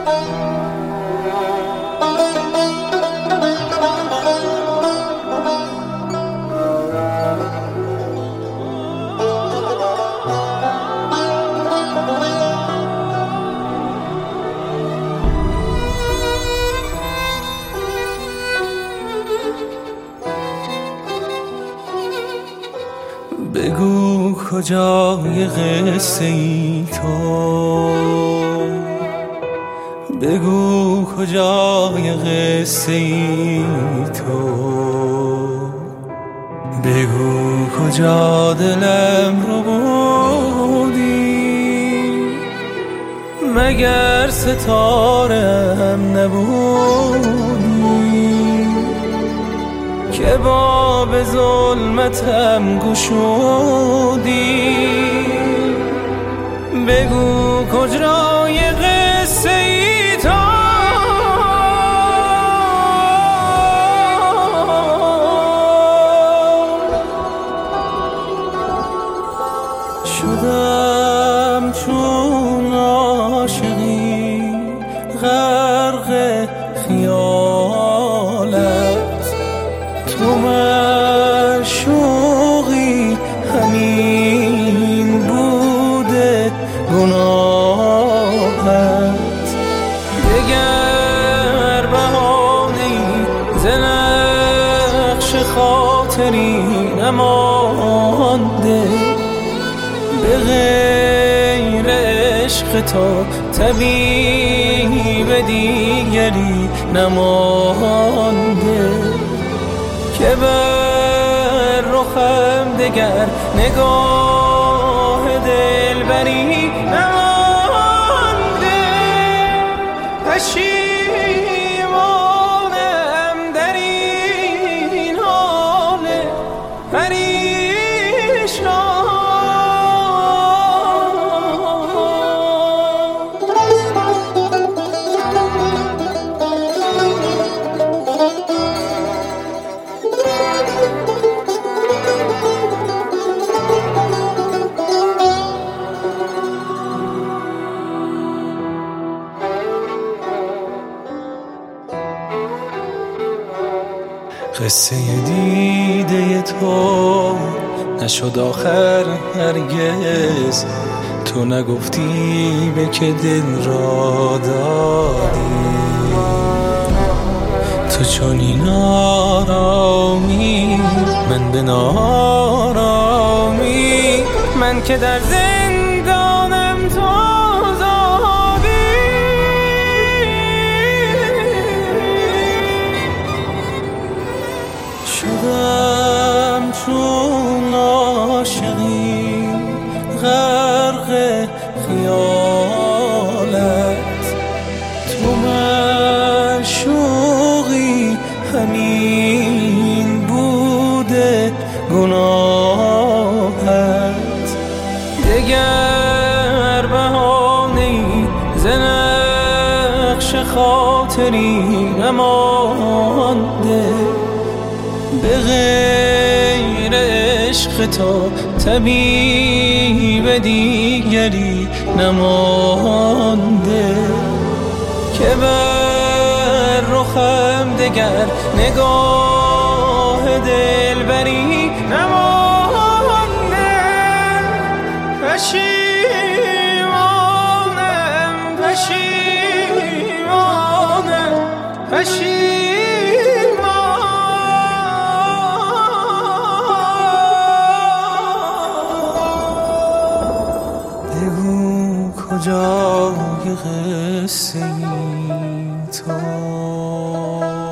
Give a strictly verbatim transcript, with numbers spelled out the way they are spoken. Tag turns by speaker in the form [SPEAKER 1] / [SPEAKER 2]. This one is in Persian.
[SPEAKER 1] بگو کجای قصه ای تو، بگو کجای قصه ای تو، بگو کجا دلم رو بودی، مگر ستاره‌ام نبودی که باب ظلمتم گشودی. بگو کجای قصه ای تو، شدم چون عاشقی غرق خیالت، تو معشوقی همین بوده گناهت. دگر بهانه‌ای ز نقش خاطری نمانده، به غیر عشق تو طبیب دیگری نمانده، که بر رخم دگر نگاه دلبری نمانده. پشیمانم در این حال پریشان، قصه دیده تو نشد آخر هرگز، تو نگفتی به که دل را دادی، تو چنین آرامی من به نارامی، من که در زندانم تو شدم چون عاشقی غرق خیالت، تو معشوقی همین بوده گناهت. دگر بهانه‌ای ز نقش خاطری نمانده، به غیر عشق تو طبیب دیگری نمانده، که بر رخم دگر نگاه دلبری نمانده. پشیمانم پشیمانم پشیمانم کجای قصه ای تو.